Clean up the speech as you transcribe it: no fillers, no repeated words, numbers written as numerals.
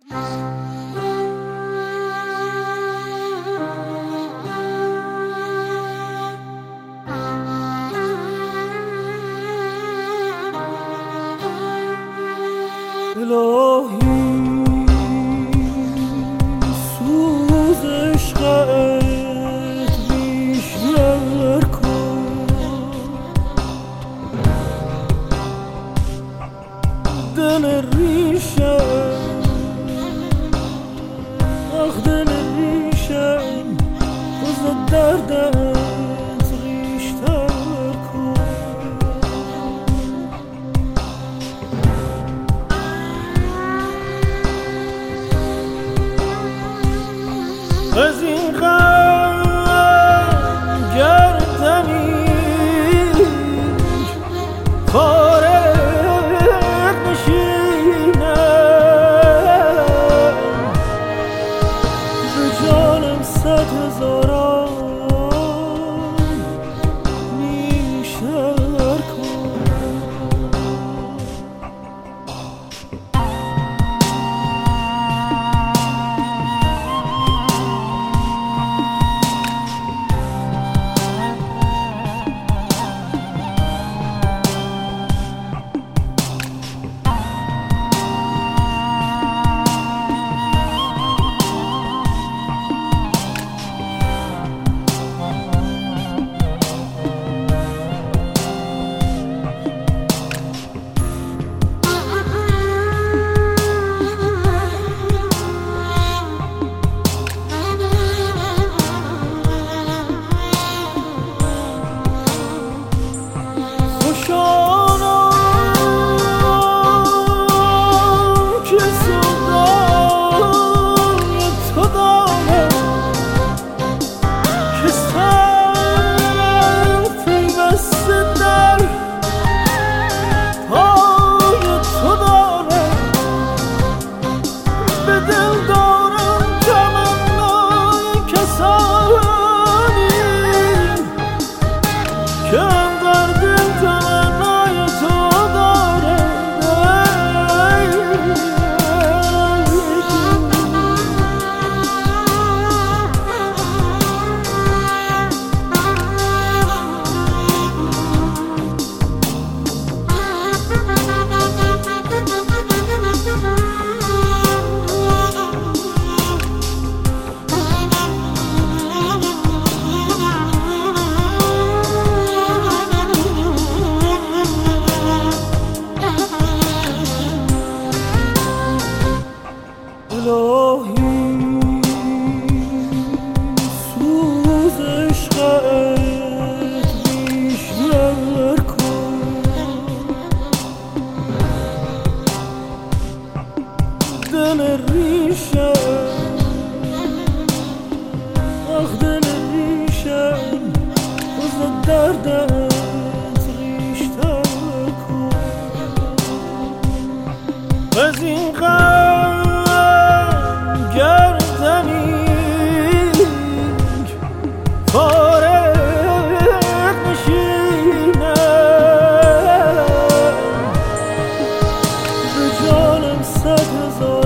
الهی سوز عشقت بیشتر کن، دل ریشم، آخ دل ریشم از دردت ریشتر کن. از این غم گردنی فارغ نشینم، به جانم 100,000 نیشتر کن. الهی سوز عشقت بیشتر کن، دل ریشم، آخ دل ریشم از دردت ریشتر کن. از این گردنی فارغ نشینم، به جانم 100,000